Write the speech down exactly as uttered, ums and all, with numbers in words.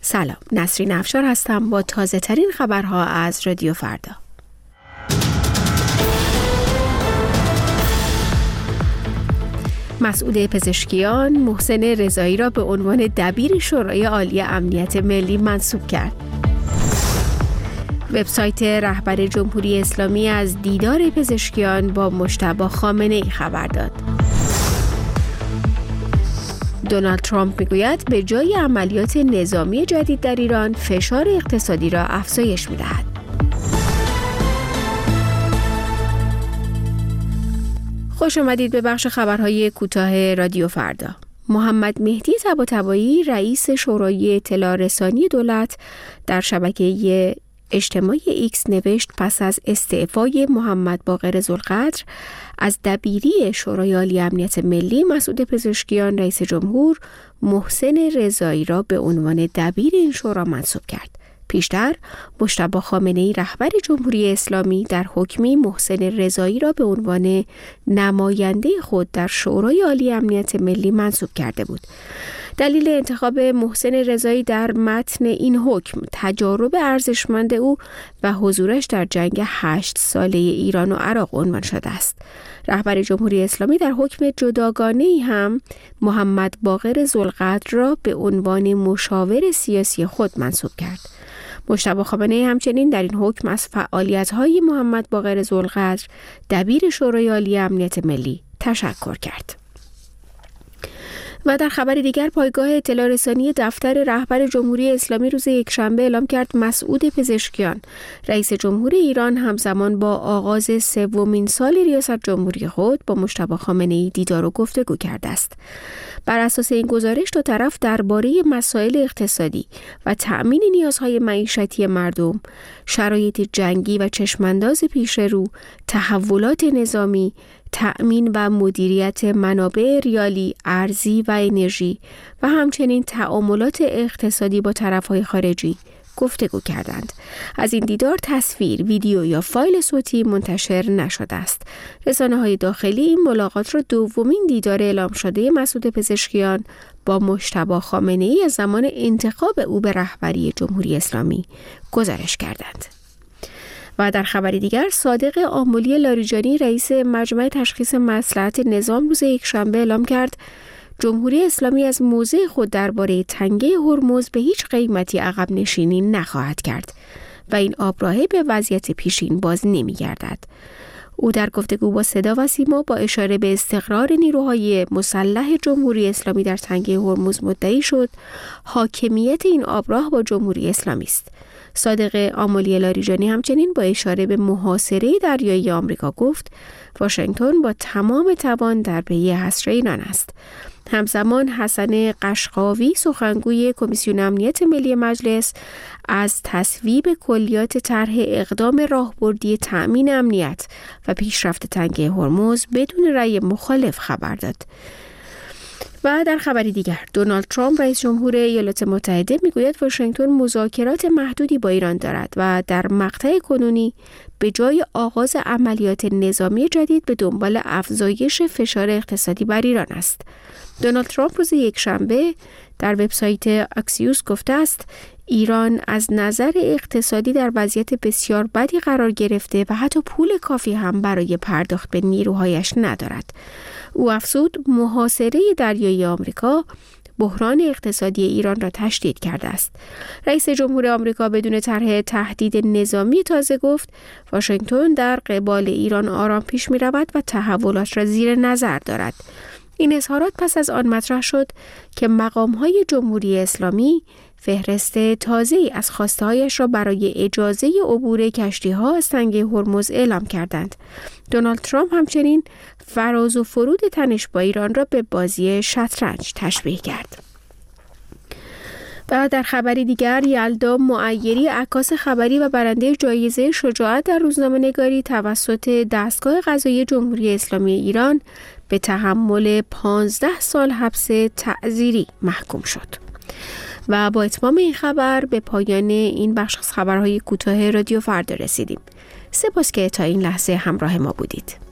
سلام، نسرین افشار هستم با تازه ترین خبرها از رادیو فردا. مسعود پزشکیان محسن رضایی را به عنوان دبیر شورای عالی امنیت ملی منصوب کرد. وبسایت رهبر جمهوری اسلامی از دیدار پزشکیان با مجتبی خامنه‌ای خبر داد. دونالد ترامپ میگوید به جای عملیات نظامی جدید در ایران فشار اقتصادی را افزایش می‌دهد. خوش آمدید به بخش خبرهای کوتاه رادیو فردا. محمد مهدی طباطبایی رئیس شورای اطلاع رسانی دولت در شبکه اجتماعی ایکس نوشت پس از استعفای محمد باقر ذوالقدر از دبیری شورای عالی امنیت ملی، مسعود پزشکیان رئیس جمهور محسن رضایی را به عنوان دبیر این شورا منصوب کرد. پیشتر مجتبی خامنه‌ای رهبر جمهوری اسلامی در حکمی محسن رضایی را به عنوان نماینده خود در شورای عالی امنیت ملی منصوب کرده بود. دلیل انتخاب محسن رضایی در متن این حکم تجارب ارزشمند او و حضورش در جنگ هشت ساله ایران و عراق عنوان شده است. رهبر جمهوری اسلامی در حکم جداگانه‌ای هم محمد باقر ذوالقدر را به عنوان مشاور سیاسی خود منصوب کرد. مجتبی خامنه‌ای همچنین در این حکم از فعالیت‌های محمد باقر ذوالقدر دبیر شورای عالی امنیت ملی تشکر کرد. و در خبر دیگر، پایگاه اطلاع رسانی دفتر رهبر جمهوری اسلامی روز یکشنبه اعلام کرد مسعود پزشکیان رئیس جمهور ایران همزمان با آغاز سومین سال ریاست جمهوری خود با مجتبی خامنه‌ای دیدار و گفتگو کرده است. بر اساس این گزارش دو طرف درباره مسائل اقتصادی و تأمین نیازهای معیشتی مردم، شرایط جنگی و چشمانداز پیش رو، تحولات نظامی، تأمین و مدیریت منابع ریالی، ارزی و انرژی و همچنین تعاملات اقتصادی با طرف‌های خارجی گفتگو کردند. از این دیدار تصویر، ویدیو یا فایل صوتی منتشر نشده است. رسانه‌های داخلی این ملاقات را دومین دیدار اعلام شده مسعود پزشکیان با مجتبی خامنه‌ای از زمان انتخاب او به رهبری جمهوری اسلامی گزارش کردند. و در خبری دیگر، صادق آملی لاریجانی رئیس مجمع تشخیص مصلحت نظام روز یکشنبه اعلام کرد جمهوری اسلامی از موضع خود درباره تنگه هرمز به هیچ قیمتی عقب نشینی نخواهد کرد و این آبراهه به وضعیت پیشین باز نمی‌گردد. او در گفتگو با صدا و سیما با اشاره به استقرار نیروهای مسلح جمهوری اسلامی در تنگه هرمز مدعی شد حاکمیت این آبراه با جمهوری اسلامی است. صادق آملی لاریجانی همچنین با اشاره به محاصره دریایی آمریکا گفت واشنگتن با تمام توان در پی حصر ایران است. همزمان حسن قشقاوی سخنگوی کمیسیون امنیت ملی مجلس از تصویب کلیات طرح اقدام راهبردی تأمین امنیت و پیشرفت تنگه هرمز بدون رأی مخالف خبر داد. و در خبری دیگر، دونالد ترامپ رئیس جمهور ایالات متحده میگوید واشنگتن مذاکرات محدودی با ایران دارد و در مقطع کنونی به جای آغاز عملیات نظامی جدید به دنبال افزایش فشار اقتصادی بر ایران است. دونالد ترامپ روز یکشنبه در وبسایت اکسیوس گفته است ایران از نظر اقتصادی در وضعیت بسیار بدی قرار گرفته و حتی پول کافی هم برای پرداخت به نیروهایش ندارد. او افزود محاصره دریایی آمریکا بحران اقتصادی ایران را تشدید کرده است. رئیس جمهور آمریکا بدون طرح تهدید نظامی تازه گفت واشنگتن در قبال ایران آرام پیش می رود و تحولات را زیر نظر دارد. این اظهارات پس از آن مطرح شد که مقام‌های جمهوری اسلامی فهرست تازه‌ای از خواسته‌هایش را برای اجازه عبور کشتی‌ها از تنگه هرمز اعلام کردند. دونالد ترامپ همچنین فراز و فرود تنش با ایران را به بازی شطرنج تشبیه کرد. و در خبری دیگر، یلدا معیری عکاس خبری و برنده جایزه شجاعت در روزنامه‌نگاری توسط دستگاه قضایی جمهوری اسلامی ایران به تحمل پانزده سال حبس تعزیری محکوم شد. و با اتمام این خبر به پایان این بخش از خبرهای کوتاه رادیو فردا رسیدیم. سپاس که تا این لحظه همراه ما بودید.